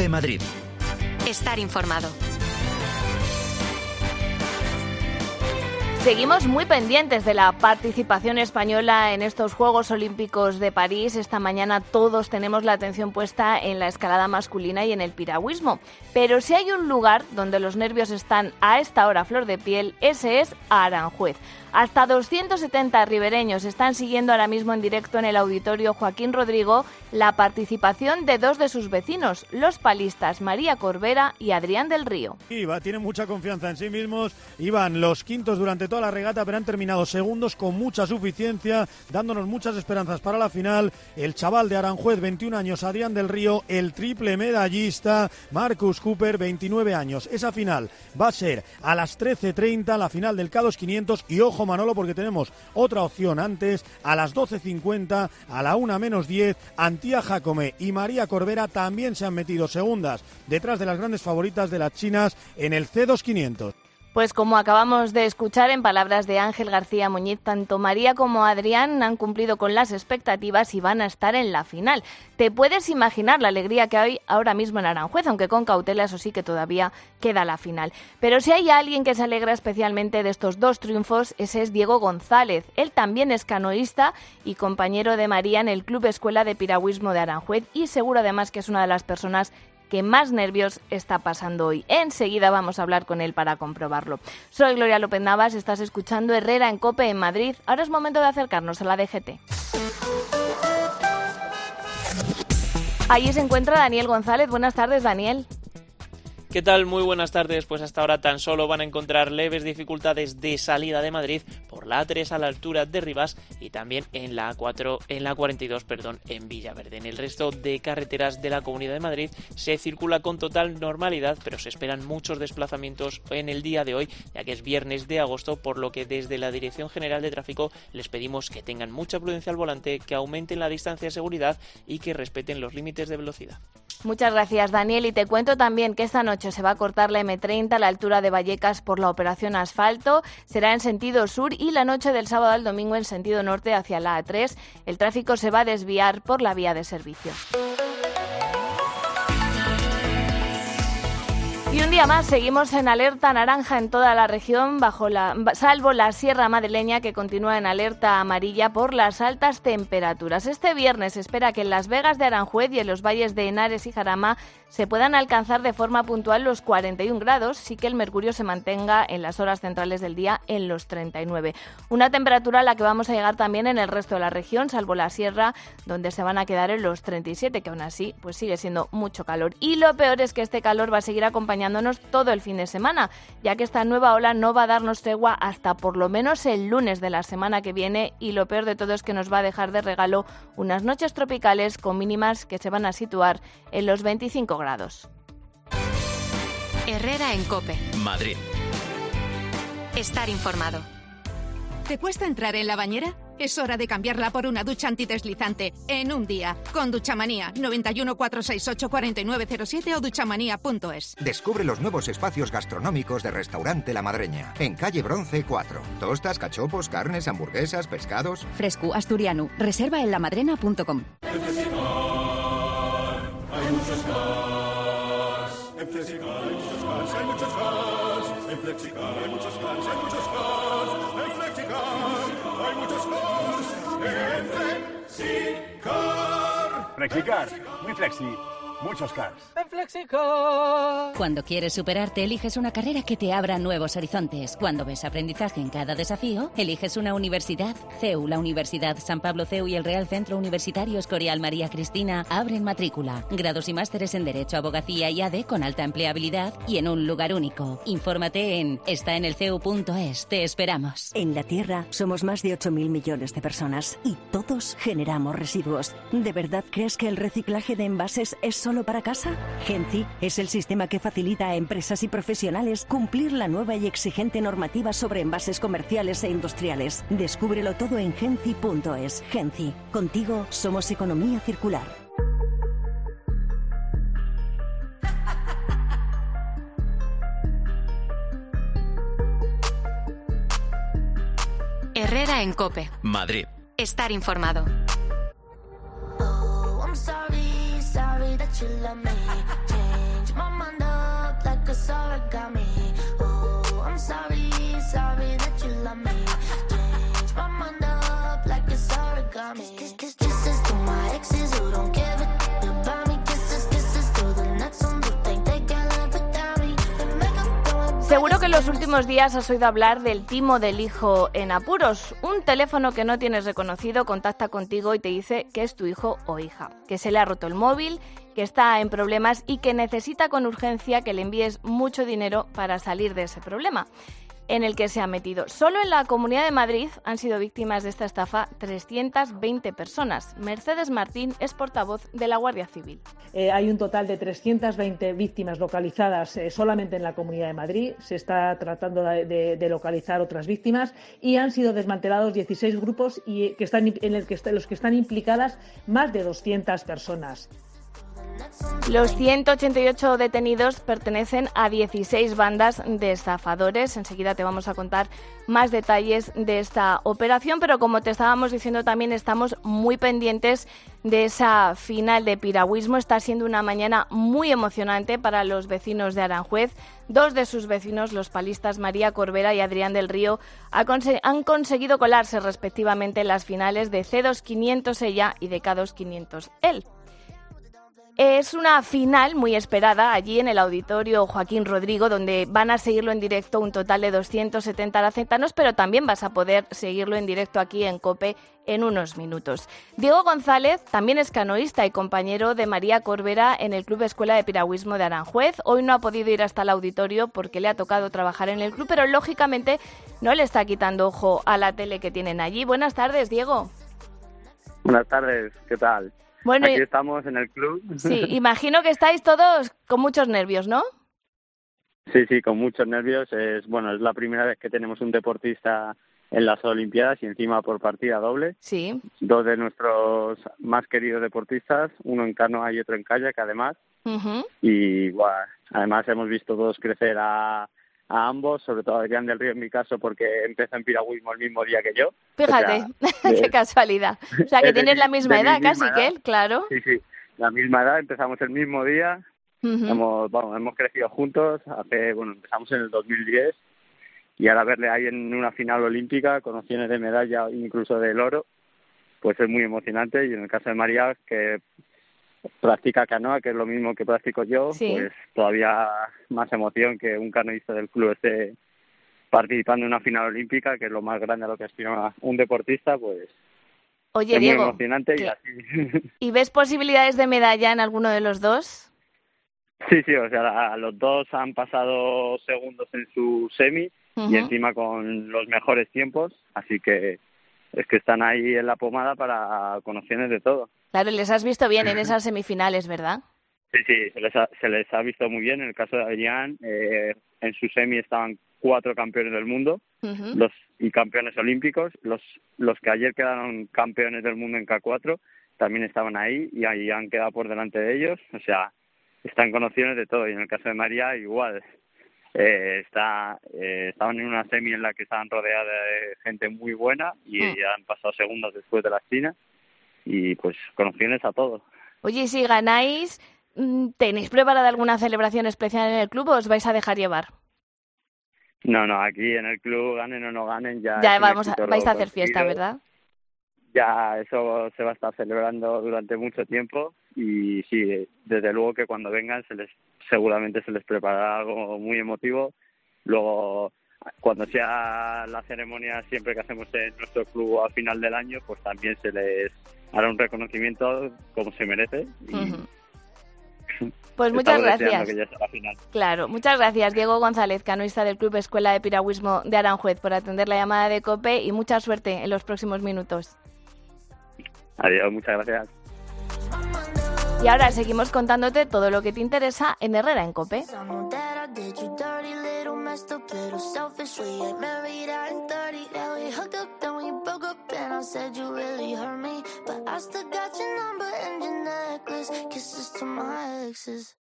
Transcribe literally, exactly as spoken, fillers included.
COPE Madrid. Estar informado. Seguimos muy pendientes de la participación española en estos Juegos Olímpicos de París. Esta mañana todos tenemos la atención puesta en la escalada masculina y en el piragüismo. Pero si hay un lugar donde los nervios están a esta hora a flor de piel, ese es Aranjuez. Hasta doscientos setenta ribereños están siguiendo ahora mismo en directo en el Auditorio Joaquín Rodrigo la participación de dos de sus vecinos, los palistas María Corbera y Adrián del Río. Iba, tienen mucha confianza en sí mismos, iban los quintos durante toda la regata, pero han terminado segundos con mucha suficiencia, dándonos muchas esperanzas para la final. El chaval de Aranjuez, veintiún años, Adrián del Río, el triple medallista, Marcus Cooper, veintinueve años. Esa final va a ser a las trece treinta, la final del K dos quinientos, y ojo Manolo, porque tenemos otra opción antes, a las doce cincuenta, a la una menos diez, Antía Jacome y María Corbera también se han metido segundas, detrás de las grandes favoritas de las chinas en el C dos quinientos. Pues como acabamos de escuchar en palabras de Ángel García Muñiz, tanto María como Adrián han cumplido con las expectativas y van a estar en la final. Te puedes imaginar la alegría que hay ahora mismo en Aranjuez, aunque con cautela, eso sí que todavía queda la final. Pero si hay alguien que se alegra especialmente de estos dos triunfos, ese es Diego González. Él también es canoísta y compañero de María en el Club Escuela de Piragüismo de Aranjuez y seguro además que es una de las personas que más nervios está pasando hoy. Enseguida vamos a hablar con él para comprobarlo. Soy Gloria López Navas, estás escuchando Herrera en COPE en Madrid. Ahora es momento de acercarnos a la D G T. Allí se encuentra Daniel González. Buenas tardes, Daniel. ¿Qué tal? Muy buenas tardes. Pues hasta ahora tan solo van a encontrar leves dificultades de salida de Madrid por la A tres a la altura de Rivas y también en la A cuatro, en la cuarenta y dos, perdón, en Villaverde. En el resto de carreteras de la Comunidad de Madrid se circula con total normalidad, pero se esperan muchos desplazamientos en el día de hoy, ya que es viernes de agosto, por lo que desde la Dirección General de Tráfico les pedimos que tengan mucha prudencia al volante, que aumenten la distancia de seguridad y que respeten los límites de velocidad. Muchas gracias, Daniel. Y te cuento también que esta noche se va a cortar la eme treinta a la altura de Vallecas por la operación asfalto. Será en sentido sur y la noche del sábado al domingo en sentido norte hacia la A tres. El tráfico se va a desviar por la vía de servicio. Y un día más seguimos en alerta naranja en toda la región, bajo la, salvo la Sierra Madrileña, que continúa en alerta amarilla por las altas temperaturas. Este viernes se espera que en Las Vegas de Aranjuez y en los valles de Henares y Jarama se puedan alcanzar de forma puntual los cuarenta y un grados, sí que el mercurio se mantenga en las horas centrales del día en los treinta y nueve. Una temperatura a la que vamos a llegar también en el resto de la región, salvo la Sierra, donde se van a quedar en los treinta y siete, que aún así pues sigue siendo mucho calor. Y lo peor es que este calor va a seguir acompañando todo el fin de semana, ya que esta nueva ola no va a darnos tregua hasta por lo menos el lunes de la semana que viene, y lo peor de todo es que nos va a dejar de regalo unas noches tropicales con mínimas que se van a situar en los veinticinco grados. Herrera en COPE. Madrid. Estar informado. ¿Te cuesta entrar en la bañera? Es hora de cambiarla por una ducha antideslizante en un día. Con Duchamanía, noventa y uno, cuatrocientos sesenta y ocho, cuarenta y nueve cero siete o duchamanía punto es. Descubre los nuevos espacios gastronómicos de Restaurante La Madreña, en calle Bronce cuatro. Tostas, cachopos, carnes, hamburguesas, pescados. Fresco, asturiano. Reserva en lamadrena punto com. En Flexicar hay muchos cars. En Flexicar hay muchos cars, hay muchos cars. En Flexicar hay muchos cars, hay muchos cars. En Flexicar hay muchos cars. En Flexicar. Flexicar, muy flexi. Muchos cars. En Flexicar. Cuando quieres superarte, eliges una carrera que te abra nuevos horizontes. Cuando ves aprendizaje en cada desafío, eliges una universidad. C E U, la Universidad San Pablo C E U y el Real Centro Universitario Escorial María Cristina abren matrícula. Grados y másteres en Derecho, Abogacía y A D E con alta empleabilidad y en un lugar único. Infórmate en está en el c e u punto es. Te esperamos. En la Tierra somos más de ocho mil millones de personas y todos generamos residuos. ¿De verdad crees que el reciclaje de envases es solo para casa? Genci es el sistema que facilita a empresas y profesionales cumplir la nueva y exigente normativa sobre envases comerciales e industriales. Descúbrelo todo en genci punto es. Genci, contigo somos economía circular. Herrera en COPE. Madrid. Estar informado. Oh, I'm sorry, sorry that you love me. Seguro que en los últimos días has oído hablar del timo del hijo en apuros. Un teléfono que no tienes reconocido contacta contigo y te dice que es tu hijo o hija, que se le ha roto el móvil, que está en problemas y que necesita con urgencia que le envíes mucho dinero para salir de ese problema en el que se ha metido. Solo en la Comunidad de Madrid han sido víctimas de esta estafa trescientas veinte personas. Mercedes Martín es portavoz de la Guardia Civil. Eh, hay un total de trescientas veinte víctimas localizadas eh, solamente en la Comunidad de Madrid. Se está tratando de, de, de localizar otras víctimas y han sido desmantelados dieciséis grupos y que están en el que está, los que están implicadas más de doscientas personas. Los ciento ochenta y ocho detenidos pertenecen a dieciséis bandas de estafadores. Enseguida te vamos a contar más detalles de esta operación, pero como te estábamos diciendo también estamos muy pendientes de esa final de piragüismo. Está siendo una mañana muy emocionante para los vecinos de Aranjuez. Dos de sus vecinos, los palistas María Corbera y Adrián del Río, han conseguido colarse respectivamente en las finales de C dos quinientos ella y de K dos quinientos él. Es una final muy esperada allí en el Auditorio Joaquín Rodrigo, donde van a seguirlo en directo un total de doscientos setenta aracetanos, pero también vas a poder seguirlo en directo aquí en COPE en unos minutos. Diego González también es canoísta y compañero de María Corbera en el Club Escuela de Piragüismo de Aranjuez. Hoy no ha podido ir hasta el auditorio porque le ha tocado trabajar en el club, pero lógicamente no le está quitando ojo a la tele que tienen allí. Buenas tardes, Diego. Buenas tardes, ¿qué tal? Bueno, aquí estamos en el club. Sí, imagino que estáis todos con muchos nervios, ¿no? Sí, sí, con muchos nervios. Es bueno, es la primera vez que tenemos un deportista en las Olimpiadas y encima por partida doble. Sí. Dos de nuestros más queridos deportistas, uno en canoa y otro en kayak, además. Uh-huh. Y bueno, además hemos visto todos crecer a, a ambos, sobre todo a Adrián del Río en mi caso, porque empezó en piragüismo el mismo día que yo. Fíjate, o sea, qué de, casualidad. O sea, que tienes de, la misma edad mi casi misma que edad. Él, claro. Sí, sí, la misma edad, empezamos el mismo día. Uh-huh. Hemos, bueno, hemos crecido juntos, hace, bueno, empezamos en el dos mil diez y ahora verle ahí en una final olímpica con opciones de medalla, incluso del oro, pues es muy emocionante. Y en el caso de María, que practica canoa, que es lo mismo que practico yo, sí. Pues todavía más emoción que un canoísta del club esté participando en una final olímpica, que es lo más grande a lo que aspira un deportista, pues Oye, es Diego, muy emocionante. ¿qué? Y así. ¿Y ves posibilidades de medalla en alguno de los dos? Sí, sí, o sea, los dos han pasado segundos en su semi uh-huh. y encima con los mejores tiempos, así que es que están ahí en la pomada para con opciones de todo. Claro, les has visto bien en esas semifinales, ¿verdad? Sí, sí, se les ha, se les ha visto muy bien. En el caso de Adrián, eh, en su semi estaban cuatro campeones del mundo uh-huh. los y campeones olímpicos. Los los que ayer quedaron campeones del mundo en K cuatro también estaban ahí y ahí han quedado por delante de ellos. O sea, están con opciones de todo. Y en el caso de María, igual. Eh, está eh, estaban en una semi en la que estaban rodeadas de gente muy buena y uh-huh. ya han pasado segundos después de las chinas. Y pues con opciones a todo. Oye, si ganáis, ¿tenéis preparada alguna celebración especial en el club o os vais a dejar llevar? No, no, aquí en el club, ganen o no ganen, ya... Ya vamos a, vais a hacer fiesta, ¿verdad? Ya, eso se va a estar celebrando durante mucho tiempo y sí, desde luego que cuando vengan se les seguramente se les preparará algo muy emotivo. Luego, cuando sea la ceremonia siempre que hacemos en nuestro club a final del año, pues también se les hará un reconocimiento como se merece. Y uh-huh. Pues muchas gracias. Que ya sea la final. Claro, muchas gracias Diego González, canoísta del Club Escuela de Piragüismo de Aranjuez, por atender la llamada de COPE y mucha suerte en los próximos minutos. Adiós, muchas gracias. Y ahora seguimos contándote todo lo que te interesa en Herrera en COPE. Said you really hurt me, but I still got your number and your necklace. Kisses to my exes.